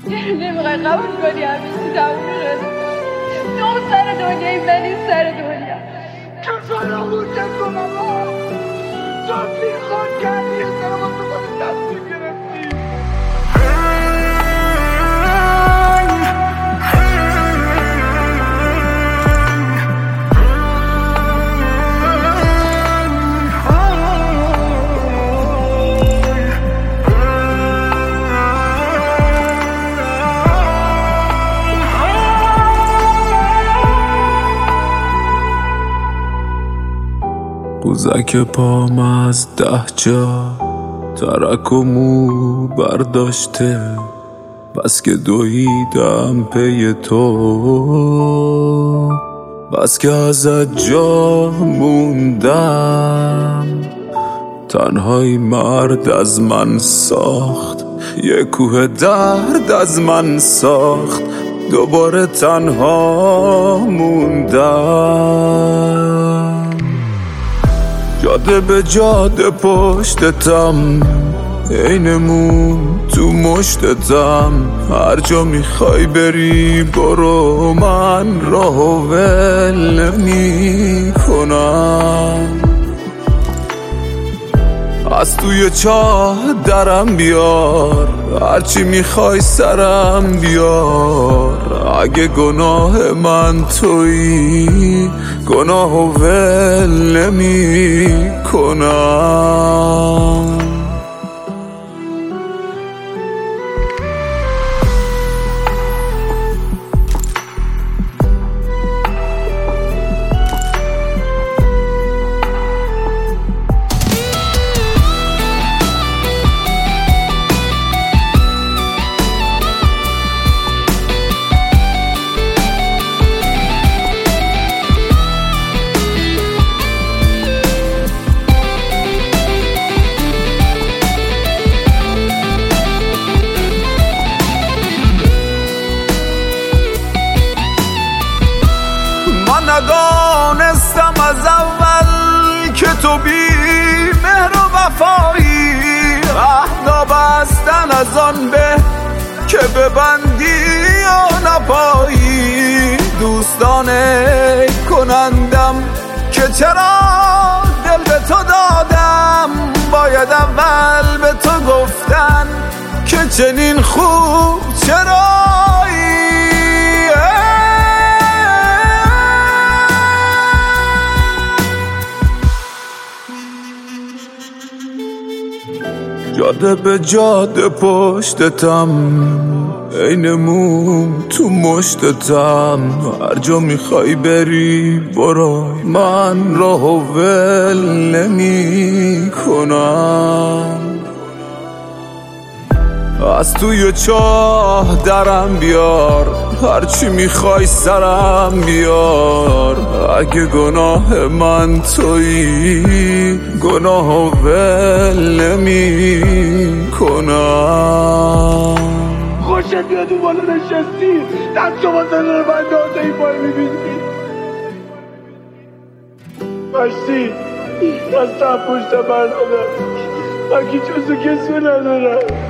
نمیخوای قبول کنی همیشه تمومه. تو سر دنیایی من این سر دنیا کسای را بوده کنم تو بیخواد کردی یه سر واسه خود تصمیم گرفتی. قوزک پام از 10 جا ترک و مو برداشته، بس که دویدم پی تو، بس که ازت جا موندم. تنهایی مرد از من ساخت، یه کوه درد از من ساخت، دوباره تنها موندم. جاده به جاده پشتتم، عین موم تو مشتتم. هر جا میخوای بری برو، من راهو ول نمی کنم. از توی چاه درم بیار، هرچی میخوای سرم بیار. اگه گناه من تویی، گناهو ول نمی کنم. ندانستم از اول که تو بی مهر و وفایی، عهدا بستن از آن به که ببندی یا نپایی. دوستانه کنندم که چرا دل به تو دادم، باید اول به تو گفتن که چنین خوب چرایی. جاده به جاده پشتتم، عین موم تو مشتتم. هر جا میخوای بری برو، من راهو ول نمی کنم. از توی چاه درم بیار، هرچی میخوای سرم بیار. اگه گناه من تویی، گناهو ول نمی کنم. خوشت بیاد اون بالا نشستی، دست شما زنه رو بنده این پای میبینی مشتی دست هم پشت برنامه، من که جزو کسی ندارم.